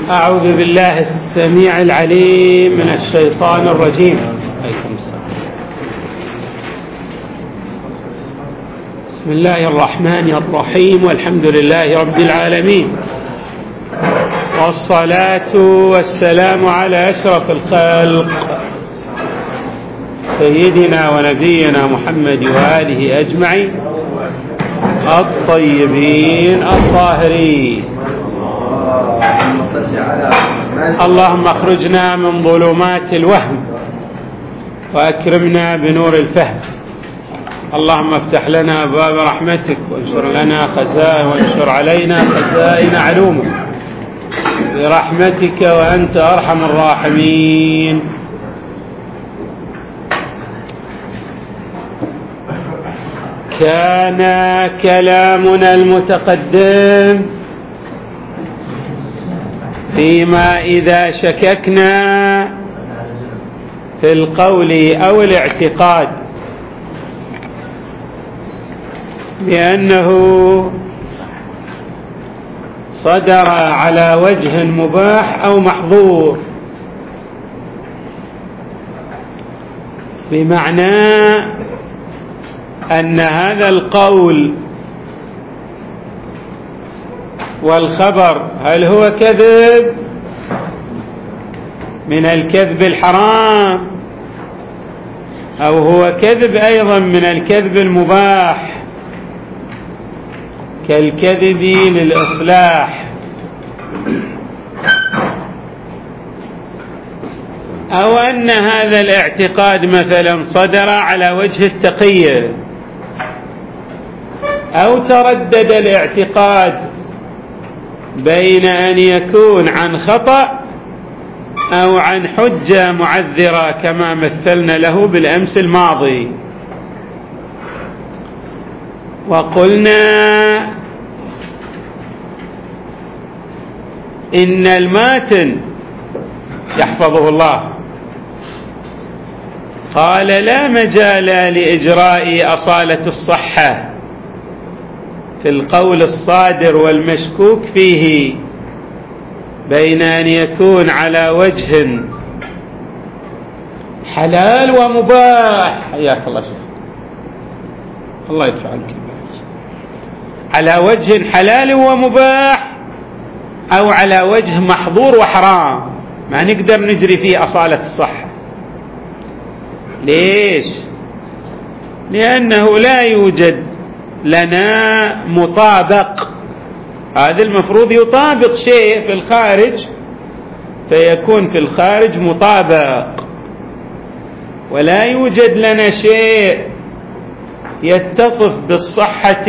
أعوذ بالله السميع العليم من الشيطان الرجيم. بسم الله الرحمن الرحيم، والحمد لله رب العالمين، والصلاة والسلام على أشرف الخلق سيدنا ونبينا محمد وآله أجمعين الطيبين الطاهرين. اللهم اخرجنا من ظلمات الوهم وأكرمنا بنور الفهم. اللهم افتح لنا أبواب رحمتك وانشر علينا خزائن علومك برحمتك وأنت أرحم الراحمين. كان كلامنا المتقدم فيما إذا شككنا في القول أو الاعتقاد بأنه صدر على وجه مباح أو محظور، بمعنى أن هذا القول والخبر هل هو كذب من الكذب الحرام أو هو كذب أيضا من الكذب المباح كالكذب للإصلاح، أو أن هذا الاعتقاد مثلا صدر على وجه التقية، أو تردد الاعتقاد بين أن يكون عن خطأ أو عن حجة معذرة كما مثلنا له بالأمس الماضي. وقلنا إن الماتن يحفظه الله قال لا مجال لإجراء أصالة الصحة في القول الصادر والمشكوك فيه بين أن يكون على وجه حلال ومباح. حياك الله شيخ، الله يدفع عنك، على وجه حلال ومباح أو على وجه محظور وحرام، ما نقدر نجري فيه أصالة الصحة. ليش؟ لأنه لا يوجد لنا مطابق. هذا المفروض يطابق شيء في الخارج فيكون في الخارج مطابق، ولا يوجد لنا شيء يتصف بالصحة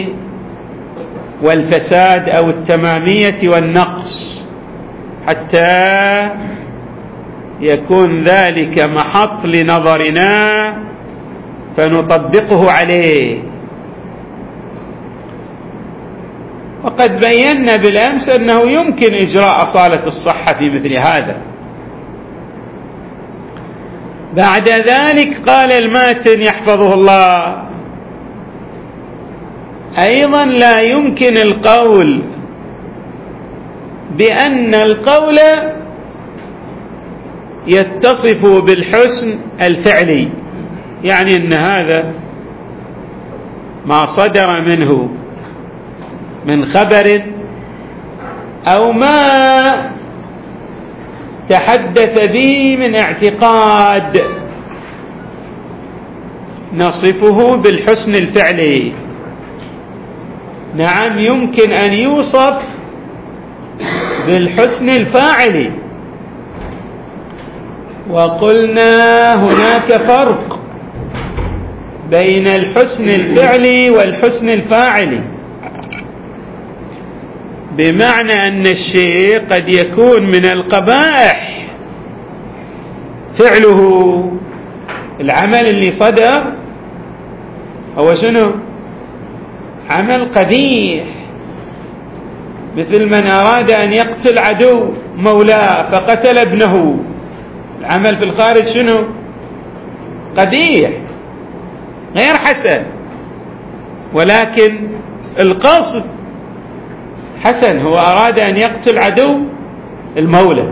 والفساد أو التمامية والنقص حتى يكون ذلك محط لنظرنا فنطبقه عليه. وقد بينا بالأمس أنه يمكن إجراء أصالة الصحة في مثل هذا. بعد ذلك قال الماتن يحفظه الله أيضا لا يمكن القول بأن القول يتصف بالحسن الفعلي، يعني أن هذا ما صدر منه من خبر أو ما تحدث به من اعتقاد نصفه بالحسن الفعلي. نعم يمكن أن يوصف بالحسن الفاعلي، وقلنا هناك فرق بين الحسن الفعلي والحسن الفاعلي، بمعنى أن الشيء قد يكون من القبائح فعله، العمل اللي صدر هو شنو؟ عمل قبيح، مثل من أراد أن يقتل عدو مولاه فقتل ابنه، العمل في الخارج شنو؟ قبيح غير حسن، ولكن القصد حسن. هو أراد أن يقتل عدو المولى.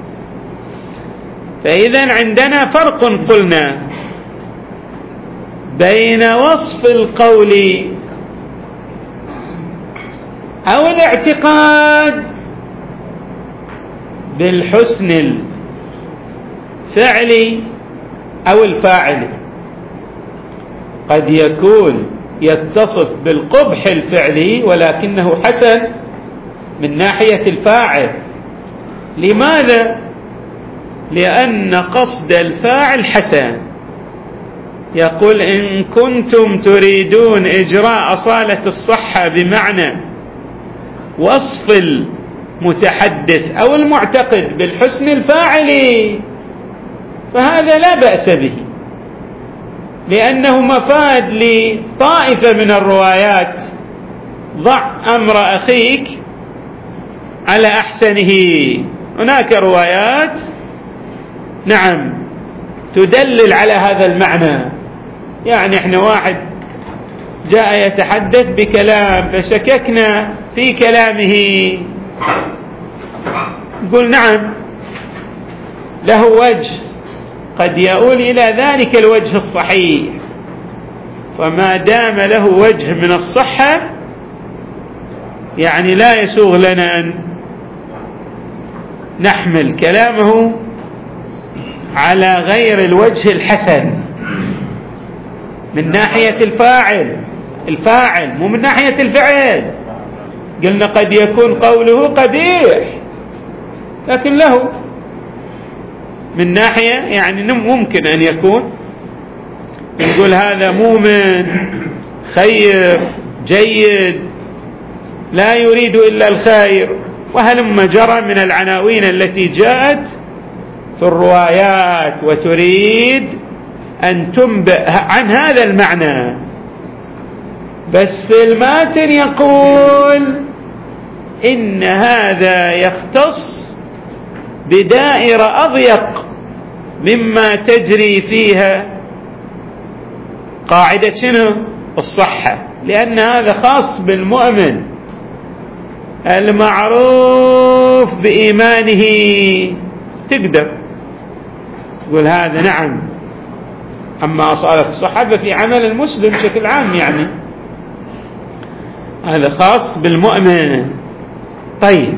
فإذا عندنا فرق قلنا بين وصف القول أو الاعتقاد بالحسن الفعلي أو الفاعل. قد يكون يتصف بالقبح الفعلي ولكنه حسن من ناحية الفاعل. لماذا؟ لأن قصد الفاعل حسن. يقول إن كنتم تريدون إجراء أصالة الصحة بمعنى وصف المتحدث أو المعتقد بالحسن الفاعلي فهذا لا بأس به، لأنه مفاد لطائفة من الروايات. ضع أمر أخيك على أحسنه. هناك روايات نعم تدلل على هذا المعنى. يعني احنا واحد جاء يتحدث بكلام فشككنا في كلامه، نقول نعم له وجه قد يؤول إلى ذلك الوجه الصحيح، فما دام له وجه من الصحة يعني لا يسوغ لنا أن نحمل كلامه على غير الوجه الحسن من ناحية الفاعل مو من ناحية الفعل. قلنا قد يكون قوله قبيح لكن له من ناحية يعني ممكن أن يكون نقول هذا مؤمن خير جيد لا يريد إلا الخير، وهلم جرى من العناوين التي جاءت في الروايات وتريد أن تنبئ عن هذا المعنى. بس الماتن يقول إن هذا يختص بدائرة أضيق مما تجري فيها قاعدة شنو؟ الصحة، لأن هذا خاص بالمؤمن المعروف بإيمانه. تقدر تقول هذا نعم. أما أصالة الصحة ففي عمل المسلم بشكل عام يعني هذا خاص بالمؤمن. طيب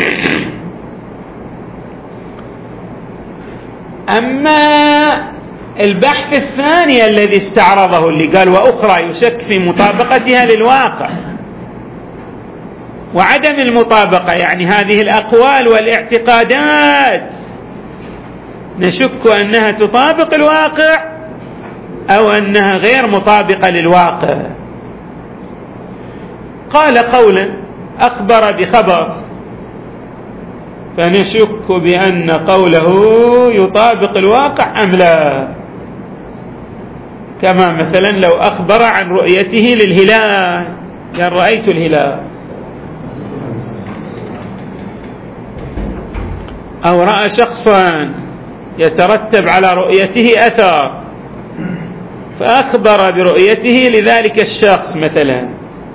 أما البحث الثاني الذي استعرضه اللي قال وأخرى يشك في مطابقتها للواقع وعدم المطابقة، يعني هذه الأقوال والاعتقادات نشك أنها تطابق الواقع أو أنها غير مطابقة للواقع. قال قولا أخبر بخبر فنشك بأن قوله يطابق الواقع أم لا، كما مثلا لو أخبر عن رؤيته للهلال قال رأيت الهلال، أو رأى شخصا يترتب على رؤيته أثر فأخبر برؤيته لذلك الشخص مثلا،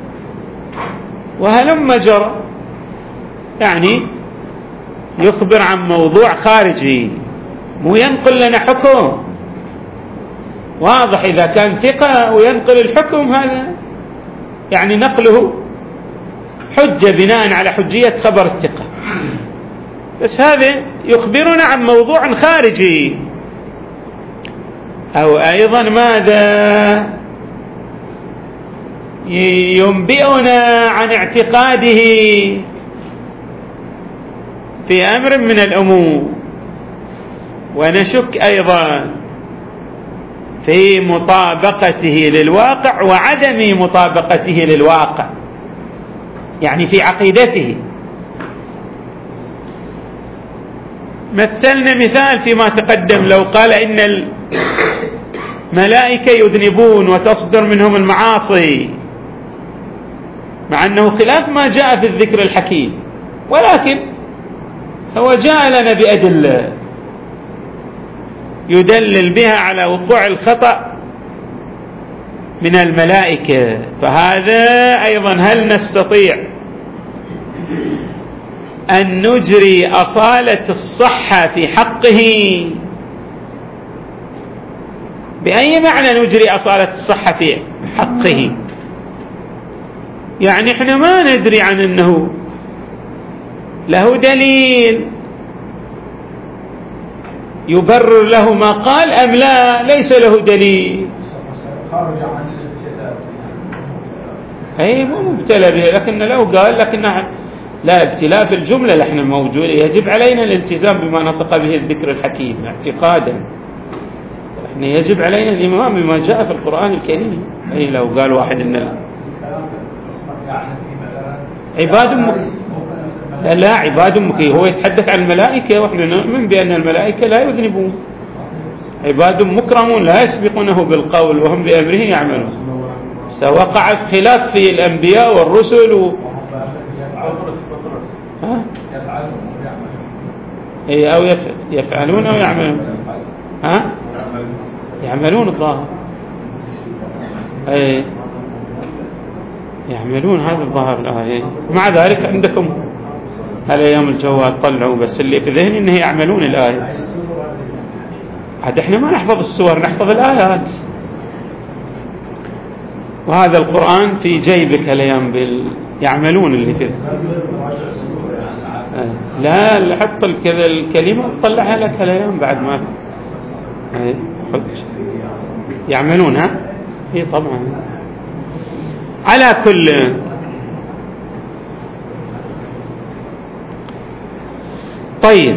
وهلم جرى يعني يخبر عن موضوع خارجي مو ينقل لنا حكم واضح. إذا كان ثقة وينقل الحكم هذا يعني نقله حجة بناء على حجية خبر الثقة، بس هذا يخبرنا عن موضوع خارجي. أو أيضا ماذا ينبئنا عن اعتقاده في أمر من الأمور، ونشك أيضا في مطابقته للواقع وعدم مطابقته للواقع، يعني في عقيدته. مثلنا مثال فيما تقدم لو قال إن الملائكة يذنبون وتصدر منهم المعاصي، مع أنه خلاف ما جاء في الذكر الحكيم، ولكن هو جاء لنا بأدلة يدلل بها على وقوع الخطأ من الملائكة. فهذا أيضا هل نستطيع أن نجري أصالة الصحة في حقه. بأي معنى نجري أصالة الصحة في حقه؟ يعني احنا ما ندري عن أنه له دليل يبرر له ما قال أم لا، ليس له دليل. خارج عن الابتلاء. أي مو مبتلى به، لكن لو قال لكن لا ابتلاء في الجملة نحن موجود، يجب علينا الالتزام بما نطق به الذكر الحكيم اعتقادا. احنا يجب علينا الإمام بما جاء في القرآن الكريم. أي لو قال واحد إن عباد لا عباد هو يتحدث عن الملائكة، ونحن نؤمن بأن الملائكة لا يذنبون، عباد مكرمون لا يسبقونه بالقول وهم بأمره يعملون. سوقع خلاف في الأنبياء والرسل أو يفعلون أو يعملون. يعملون الظاهر، يعملون هذا الظاهر الآية. مع ذلك عندكم على أيام الجوال طلعوا، بس اللي في ذهني إنه يعملون الآية. عاد إحنا ما نحفظ السور، نحفظ الآيات، وهذا القرآن في جيبك الأيام يعملون اللي فيه. لا حط كذا الكلمة طلعها لك الأيام بعد ما يعملون. هي طبعا على كل. طيب،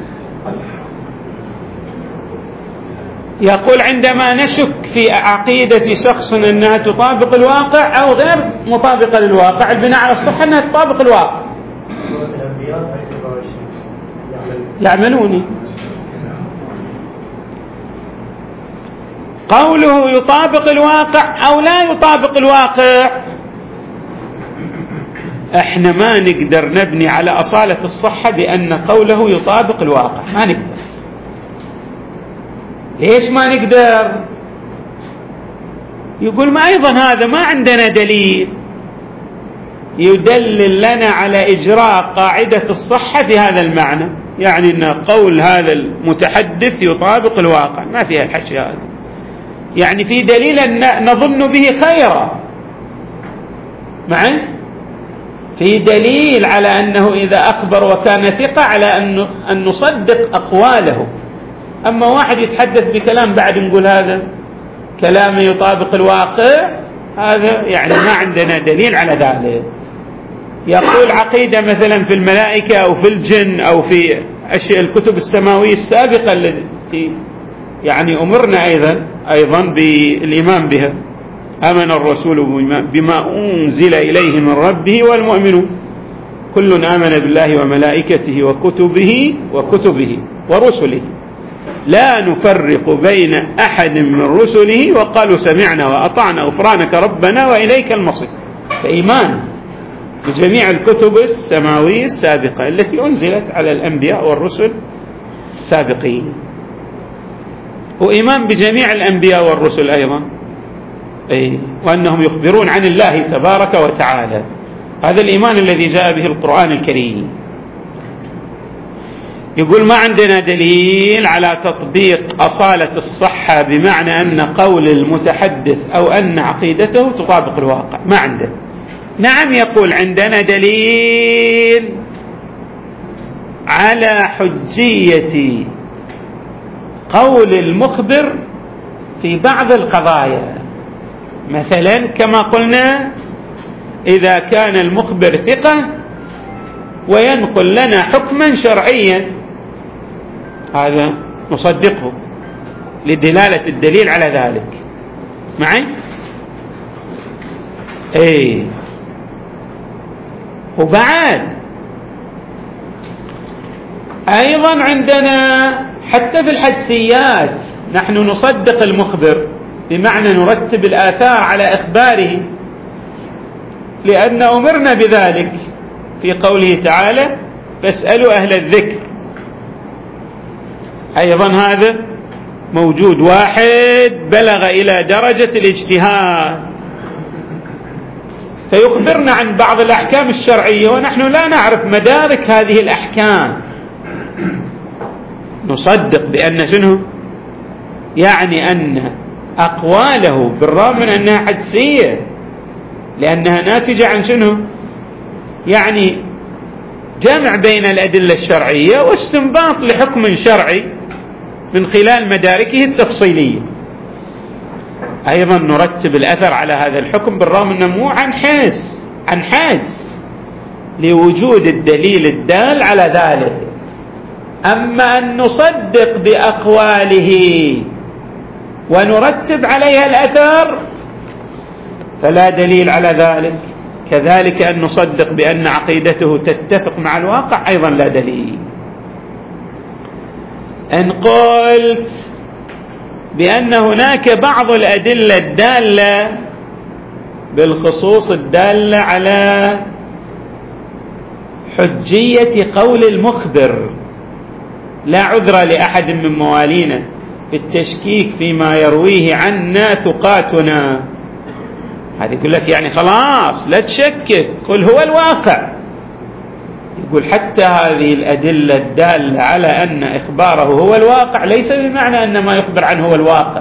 يقول عندما نشك في عقيدة شخص أنها تطابق الواقع أو غير مطابقة للواقع، البناء على الصحة أنها تطابق الواقع. يعملون قوله يطابق الواقع أو لا يطابق الواقع، احنا ما نقدر نبني على أصالة الصحة بأن قوله يطابق الواقع، ما نقدر. ليش ما نقدر؟ يقول ما أيضا هذا ما عندنا دليل يدلل لنا على إجراء قاعدة الصحة في هذا المعنى، يعني أن قول هذا المتحدث يطابق الواقع، ما فيها الحشي هذا. يعني في دليل أن نظن به خيرا، معي في دليل على أنه إذا أخبر وكان ثقة على أن نصدق أقواله. أما واحد يتحدث بكلام بعد نقول هذا كلام يطابق الواقع، هذا يعني ما عندنا دليل على ذلك. يقول عقيدة مثلا في الملائكة أو في الجن أو في أشياء الكتب السماوية السابقة التي يعني أمرنا أيضا بالإيمان بها. آمن الرسول بما أنزل إليه من ربه والمؤمنون كل آمن بالله وملائكته وكتبه ورسله لا نفرق بين أحد من رسله وقالوا سمعنا وأطعنا غفرانك ربنا وإليك المصير. فإيمان بجميع الكتب السماوية السابقة التي أنزلت على الأنبياء والرسل السابقين، وإيمان بجميع الأنبياء والرسل أيضا، وأنهم يخبرون عن الله تبارك وتعالى. هذا الإيمان الذي جاء به القرآن الكريم. يقول ما عندنا دليل على تطبيق أصالة الصحة بمعنى أن قول المتحدث أو أن عقيدته تطابق الواقع، ما عنده. نعم، يقول عندنا دليل على حجية قول المخبر في بعض القضايا، مثلا كما قلنا إذا كان المخبر ثقة وينقل لنا حكما شرعيا، هذا نصدقه لدلالة الدليل على ذلك. معي؟ وبعد أيضا عندنا حتى في الحدسيات نحن نصدق المخبر، بمعنى نرتب الآثار على إخباره، لأن أمرنا بذلك في قوله تعالى فاسألوا أهل الذكر. أيضا هذا موجود، واحد بلغ إلى درجة الاجتهاد فيخبرنا عن بعض الأحكام الشرعية ونحن لا نعرف مدارك هذه الأحكام، نصدق بأن شنو؟ يعني أن أقواله بالرغم من أنها حدسية لأنها ناتجة عن شنو؟ يعني جمع بين الأدلة الشرعية واستنباط لحكم شرعي من خلال مداركه التفصيلية. أيضا نرتب الأثر على هذا الحكم بالرغم أنه مو عن حاجز لوجود الدليل الدال على ذلك. أما أن نصدق بأقواله ونرتب عليها الأثر فلا دليل على ذلك. كذلك أن نصدق بأن عقيدته تتفق مع الواقع أيضا لا دليل. إن قلت بأن هناك بعض الأدلة الدالة بالخصوص الدالة على حجية قول المخبر، لا عذر لأحد من موالينا في التشكيك فيما يرويه عنا ثقاتنا، هذا يقول لك يعني خلاص لا تشكك، قل هو الواقع. يقول حتى هذه الأدلة الدالة على أن إخباره هو الواقع ليس بمعنى أن ما يخبر عنه هو الواقع،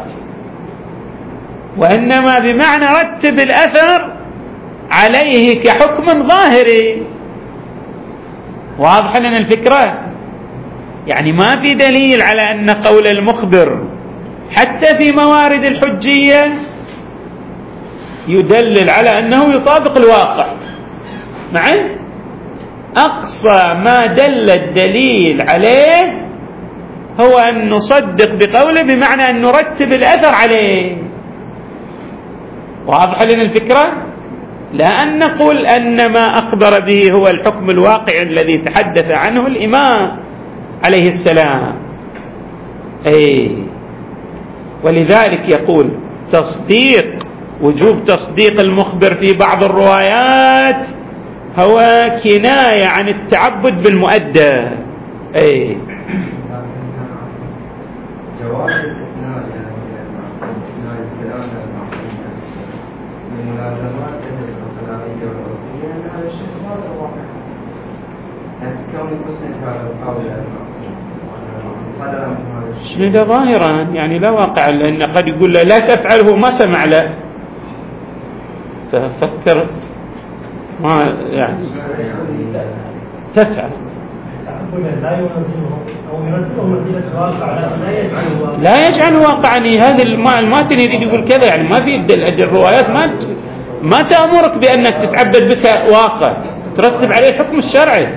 وإنما بمعنى رتب الأثر عليه كحكم ظاهري. واضح لنا الفكرة؟ يعني ما في دليل على أن قول المخبر حتى في موارد الحجية يدلل على أنه يطابق الواقع، مع أقصى ما دل الدليل عليه هو أن نصدق بقوله بمعنى أن نرتب الأثر عليه. واضح لنا الفكرة؟ لا أن نقول أن ما أخبر به هو الحكم الواقع الذي تحدث عنه الإمام عليه السلام. ولذلك يقول وجوب تصديق المخبر في بعض الروايات هو كناية عن التعبد بالمؤدى. جواز الاستثناء استثناء الكلام من ملازمات الأخلاقية والعرفية أن هذا الشيء صادر واقع. كون المسلم هذا القول المعصوم صدر من هذا الشيء. شنو ده ظاهرا يعني لا واقع، لأن قد يقول له لا تفعله ما سمع له ففكر ما يعني تفعل لا يجعل واقعا. هذا الماتن يريد يقول كذا، يعني ما في الروايات ما تأمرك بأنك تتعبد بك واقع ترتب عليه الحكم الشرعي.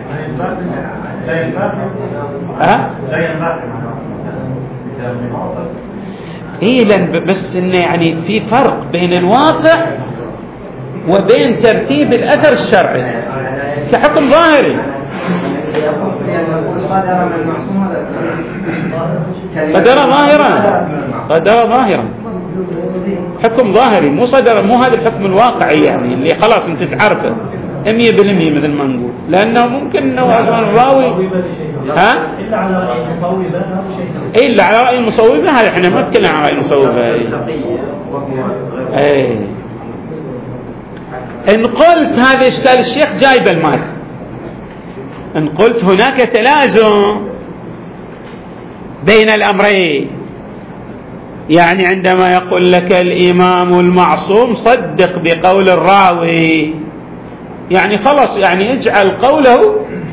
لأن بس إنه يعني في فرق بين الواقع وبين ترتيب الأثر الشرعي كحكم ظاهري. صدر ظاهرا حكم ظاهري، مو هذا الحكم الواقعي يعني اللي خلاص انت تعرفه 100% مثل ما نقول، لأنه ممكن انه اصلا الراوي الا على رأي المصوبة الا على رأي المصوبة. هذا احنا ما نتكلم عن رأي المصوبة. إن قلت هذا إشكال الشيخ جايب المات، إن قلت هناك تلازم بين الأمرين، يعني عندما يقول لك الإمام المعصوم صدق بقول الراوي، يعني خلاص يعني اجعل قوله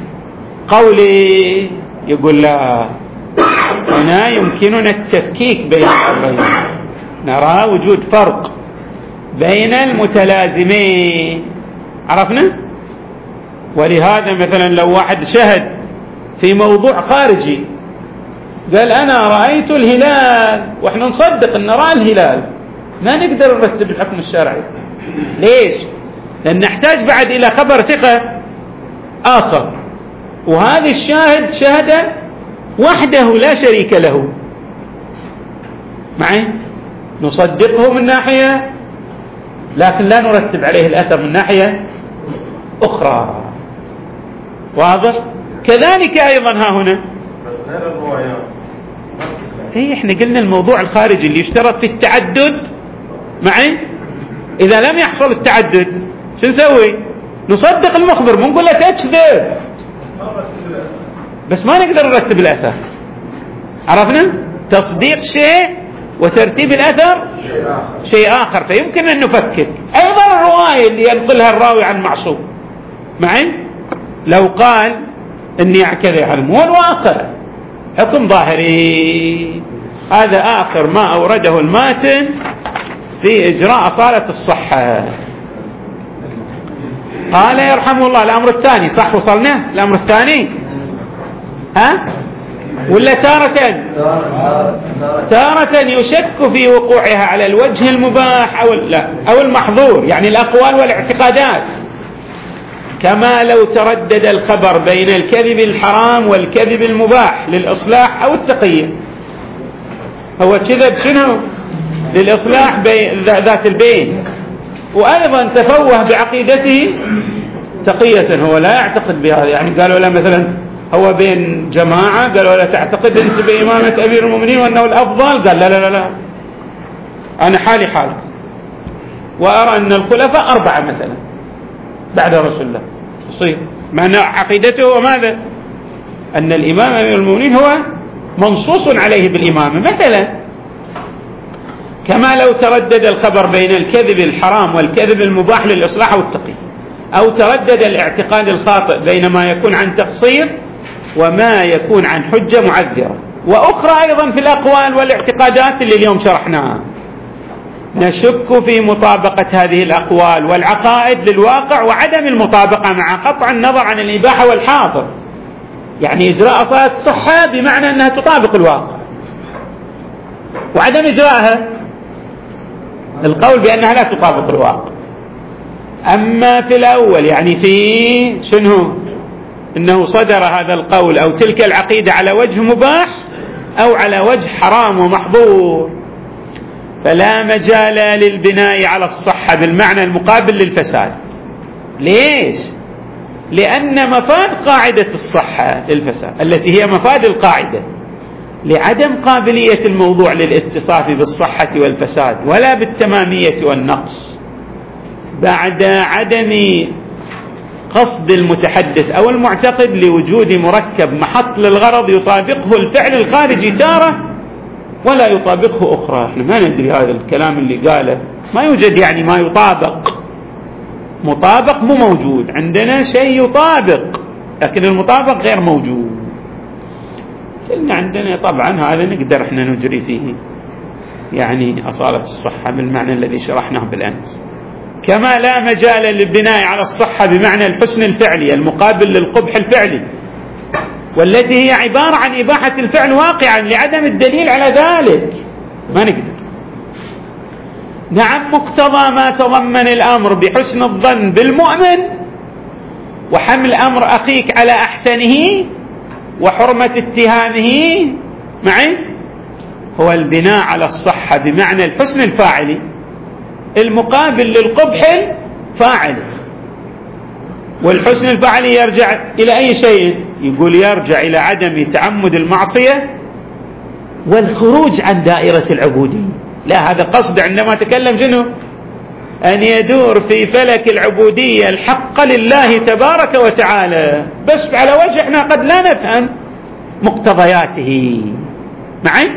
قولي. يقول لا، هنا يمكننا التفكيك بين الأمرين، نرى وجود فرق بين المتلازمين. عرفنا؟ ولهذا مثلا لو واحد شهد في موضوع خارجي قال أنا رأيت الهلال وإحنا نصدق أن رأى الهلال، ما نقدر نرتب الحكم الشرعي. ليش؟ لأن نحتاج بعد إلى خبر ثقة آخر، وهذا الشاهد شهد وحده لا شريك له. معي؟ نصدقه من ناحية لكن لا نرتب عليه الأثر من ناحية أخرى. واضح؟ كذلك أيضا ها هنا احنا قلنا الموضوع الخارجي اللي يشترط في التعدد. معي؟ إذا لم يحصل التعدد شو نسوي؟ نصدق المخبر، مو نقول له تكذب، بس ما نقدر نرتب الأثر. عرفنا؟ تصديق شيء وترتيب الأثر شيء آخر، فيمكن أن نفكك. أيضا الرواية اللي ينقلها الراوي عن معصوم معي، لو قال إني كذا يعلم، هو الواقع حكم ظاهري. هذا آخر ما أورده الماتن في إجراء أصالة الصحة. قال يرحمه الله الأمر الثاني، صح وصلنا الأمر الثاني؟ ها؟ ولا تارة يشك في وقوعها على الوجه المباح أو المحظور، يعني الأقوال والاعتقادات، كما لو تردد الخبر بين الكذب الحرام والكذب المباح للإصلاح أو التقية. هو كذب شنو؟ للإصلاح ذات البين، وأيضا تفوه بعقيدته تقية، هو لا يعتقد بهذا. يعني قالوا له مثلا هو بين جماعة، قالوا له تعتقد أنت بإمامة أمير المؤمنين وأنه الأفضل؟ قال لا لا لا، أنا حالي حالك، وأرى أن الخلفاء 4 مثلا بعد رسول الله يصير، مع أن عقيدته وماذا؟ أن الإمام أمير المؤمنين هو منصوص عليه بالإمامة مثلا. كما لو تردد الخبر بين الكذب الحرام والكذب المباح للإصلاح أو التقية، أو تردد الاعتقاد الخاطئ بين ما يكون عن تقصير وما يكون عن حجة معذرة. وأخرى أيضا في الأقوال والاعتقادات اللي اليوم شرحناها، نشك في مطابقة هذه الأقوال والعقائد للواقع وعدم المطابقة مع قطع النظر عن الإباحة والحاضر. يعني إجراء أصالة الصحة بمعنى أنها تطابق الواقع، وعدم إجراءها القول بأنها لا تطابق الواقع. أما في الأول يعني في شنو؟ إنه صدر هذا القول أو تلك العقيدة على وجه مباح أو على وجه حرام ومحظور، فلا مجال للبناء على الصحة بالمعنى المقابل للفساد. ليش؟ لأن مفاد قاعدة الصحة للفساد التي هي مفاد القاعدة لعدم قابلية الموضوع للاتصاف بالصحة والفساد ولا بالتمامية والنقص، بعد عدم قصد المتحدث أو المعتقد لوجود مركب محط للغرض يطابقه الفعل الخارجي تارة ولا يطابقه أخرى. احنا ما ندري هذا الكلام اللي قاله، ما يوجد يعني ما يطابق. مطابق مو موجود عندنا، شيء يطابق لكن المطابق غير موجود. كلنا عندنا طبعا هذا نقدر احنا نجري فيه يعني أصالة الصحة بالمعنى الذي شرحناه بالأمس. كما لا مجال للبناء على الصحة بمعنى الحسن الفعلي المقابل للقبح الفعلي، والتي هي عبارة عن إباحة الفعل واقعا لعدم الدليل على ذلك، ما نقدر. نعم، مقتضى ما تضمن الأمر بحسن الظن بالمؤمن وحمل أمر أخيك على أحسنه وحرمة اتهامه معي هو البناء على الصحة بمعنى الحسن الفاعلي المقابل للقبح الفاعل. والحسن الفاعلي يرجع إلى أي شيء؟ يقول يرجع إلى عدم تعمد المعصية والخروج عن دائرة العبودية. لا، هذا قصد عندما تكلم شنو؟ أن يدور في فلك العبودية الحق لله تبارك وتعالى، بس على وجه احنا قد لا نفهم مقتضياته معي،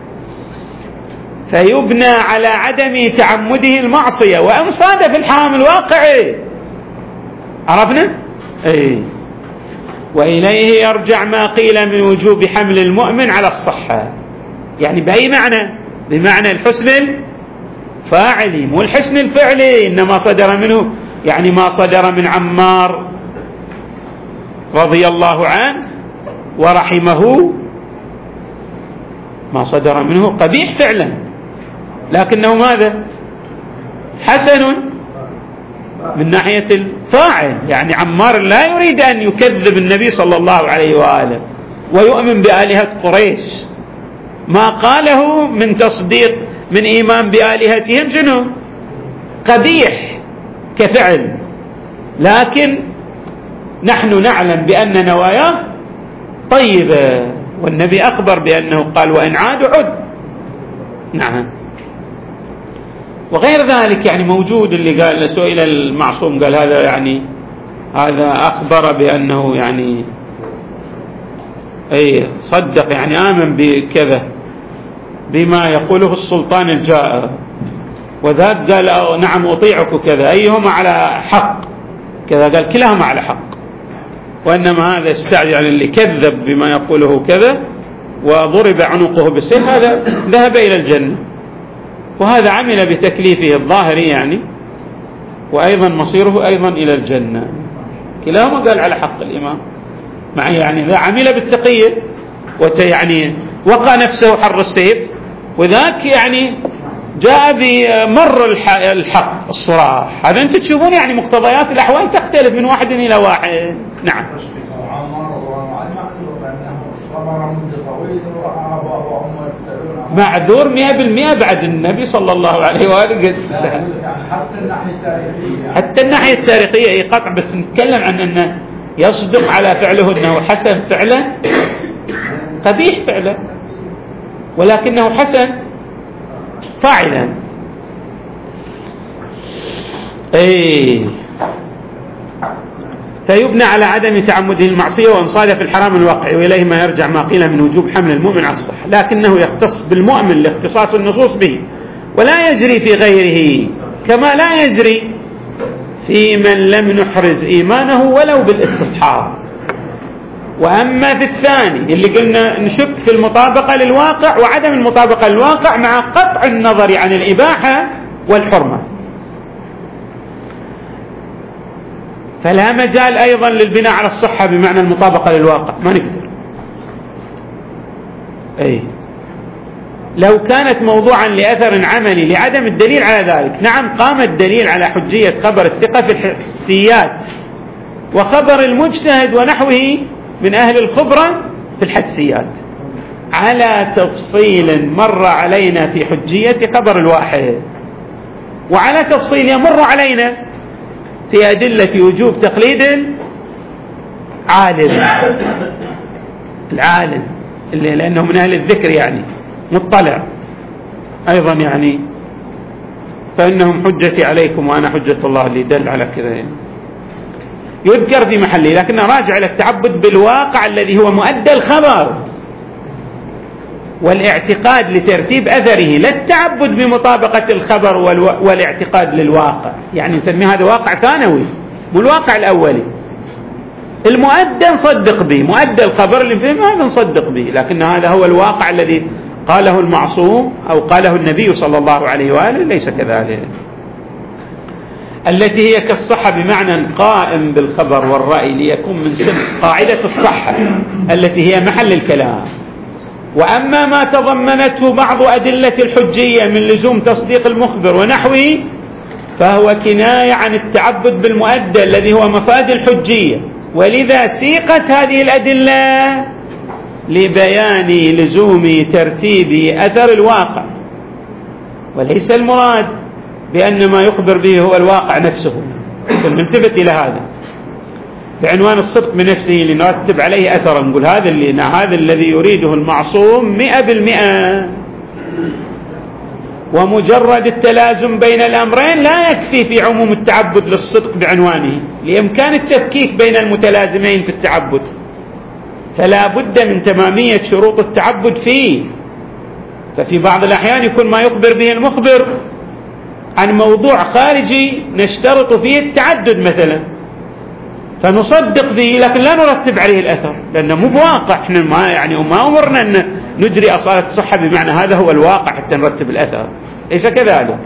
فيبنى على عدم تعمده المعصية وأن صادف الحرام الواقعي. عرفنا؟ ايه. وإليه يرجع ما قيل من وجوب حمل المؤمن على الصحة، يعني بأي معنى؟ بمعنى الحسن الفاعلي، مو الحسن الفعلي. إنما صدر منه يعني ما صدر من عمار رضي الله عنه ورحمه، ما صدر منه قبيح فعلا لكنه ماذا؟ حسن من ناحية الفاعل. يعني عمار لا يريد أن يكذب النبي صلى الله عليه وآله ويؤمن بآلهة قريش، ما قاله من تصديق من إيمان بآلهتهم شنو؟ قبيح كفعل، لكن نحن نعلم بأن نواياه طيبة، والنبي أخبر بأنه قال وإن عادوا عد. نعم. وغير ذلك يعني موجود اللي قال سئل المعصوم قال هذا يعني هذا أخبر بأنه يعني أي صدق يعني آمن بكذا بما يقوله السلطان الجائر، وذاك قال نعم أطيعك كذا، أيهما على حق كذا، قال كلاهما على حق، وإنما هذا استعجل اللي كذب بما يقوله كذا وضرب عنقه بالسيف هذا ذهب إلى الجنة، وهذا عمل بتكليفه الظاهري يعني، وأيضا مصيره أيضا إلى الجنة. كلاهما قال على حق الإمام، مع يعني ذا عمل بالتقية يعني وقع نفسه حر السيف، وذاك يعني جاء بمر الحق الصراح. هذا أنت تشوفون يعني مقتضيات الأحوال تختلف من واحد إلى واحد. نعم. معذور 100% بعد النبي صلى الله عليه وآله. حتى الناحية التاريخية قطع، بس نتكلم عن أنه يصدق على فعله أنه حسن فعلا، قبيح فعلا، ولكنه حسن فاعلا. فيبنى على عدم تعمده المعصية وإن صادف الحرام الواقع، وإليه ما يرجع ما قيل من وجوب حمل المؤمن على الصحة، لكنه يختص بالمؤمن لاختصاص النصوص به، ولا يجري في غيره، كما لا يجري في من لم نحرز إيمانه ولو بالاستصحاب. وأما في الثاني اللي قلنا نشك في المطابقة للواقع وعدم المطابقة للواقع مع قطع النظر عن الإباحة والحرمة، فلا مجال أيضا للبناء على الصحة بمعنى المطابقة للواقع، ما نقدر. لو كانت موضوعا لأثر عملي لعدم الدليل على ذلك، نعم قام الدليل على حجية خبر الثقة في الحسيات وخبر المجتهد ونحوه من أهل الخبرة في الحدسيات، على تفصيل مر علينا في حجية خبر الواحد، وعلى تفصيل يمر علينا في أدلة وجوب تقليد العالم اللي لأنه من أهل الذكر يعني مطلع أيضا يعني، فإنهم حجتي عليكم وأنا حجة الله، اللي دل على كذا يعني. يذكر في محله، لكنه راجع إلى التعبد بالواقع الذي هو مؤدى الخبر والاعتقاد لترتيب أثره، لا التعبد بمطابقة الخبر والاعتقاد للواقع، يعني نسميه هذا واقع ثانوي مو الواقع الأولي. المؤدى نصدق به، مؤدى الخبر اللي فيه هذا نصدق به، لكن هذا هو الواقع الذي قاله المعصوم أو قاله النبي صلى الله عليه وآله ليس كذلك. التي هي كالصحة بمعنى قائم بالخبر والرأي، ليكون من سن قاعدة الصحة التي هي محل الكلام. وأما ما تضمنته بعض أدلة الحجية من لزوم تصديق المخبر ونحوه، فهو كناية عن التعبد بالمؤدى الذي هو مفاد الحجية، ولذا سيقت هذه الأدلة لبيان لزوم ترتيب أثر الواقع، وليس المراد بأن ما يخبر به هو الواقع نفسه. فنلتفت إلى هذا بعنوان الصدق بنفسه لنرتب عليه أثرا، نقول هذا الذي يريده المعصوم 100%. ومجرد التلازم بين الأمرين لا يكفي في عموم التعبد للصدق بعنوانه، لإمكان التفكيك بين المتلازمين في التعبد، فلا بد من تمامية شروط التعبد فيه. ففي بعض الأحيان يكون ما يخبر به المخبر عن موضوع خارجي نشترط فيه التعدد مثلا، فنصدق به لكن لا نرتب عليه الأثر، لأنه مو بواقع. احنا ما أمرنا أن نجري أصالة الصحة بمعنى هذا هو الواقع حتى نرتب الأثر، ليس كذلك.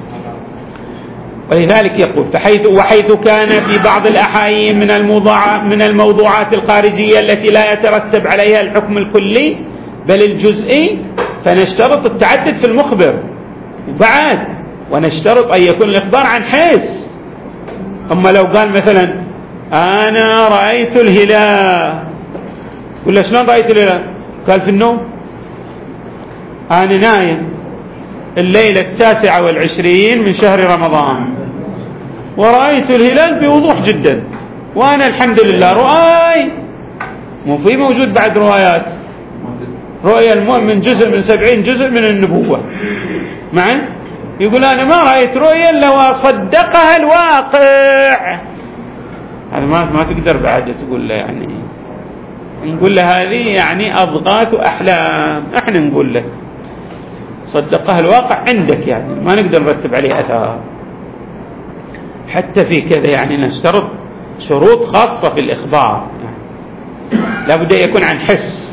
ولذلك يقول وحيث كان في بعض الأحايين من الموضوعات الخارجية التي لا يترتب عليها الحكم الكلي بل الجزئي، فنشترط التعدد في المخبر وبعد، ونشترط أن يكون الإخبار عن حيث. أما لو قال مثلا أنا رأيت الهلال، ولا شلون رأيت الهلال؟ قال في النوم، أنا نايم الليلة 29 من شهر رمضان ورأيت الهلال بوضوح جدا، وأنا الحمد لله رؤاي. مو في موجود بعد روايات رؤيا المؤمن جزء من 70 جزء من النبوة معا، يقول أنا ما رأيت رؤيا إلا وصدقها الواقع. هذا ما تقدر بعد تقول له، يعني نقول له هذه يعني أضغاث أحلام. احنا نقول له صدقها الواقع عندك، يعني ما نقدر نرتب عليه أثار. حتى في كذا يعني نشترط شروط خاصة في الإخبار، لا بد يكون عن حس،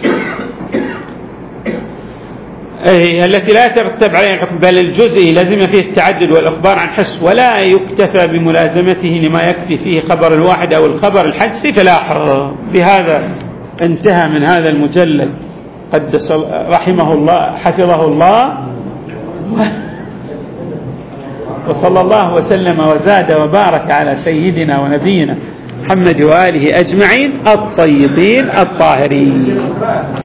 التي لا ترتب عليها الحكم، بل الجزئي لازم فيه التعدد والإخبار عن حس، ولا يكتفى بملازمته لما يكفي فيه خبر الواحد أو الخبر الحدسي فلاحظ. بهذا انتهى من هذا المجلد، قدس رحمه الله حفظه الله، وصلى الله وسلم وزاد وبارك على سيدنا ونبينا محمد وآله أجمعين الطيبين الطاهرين.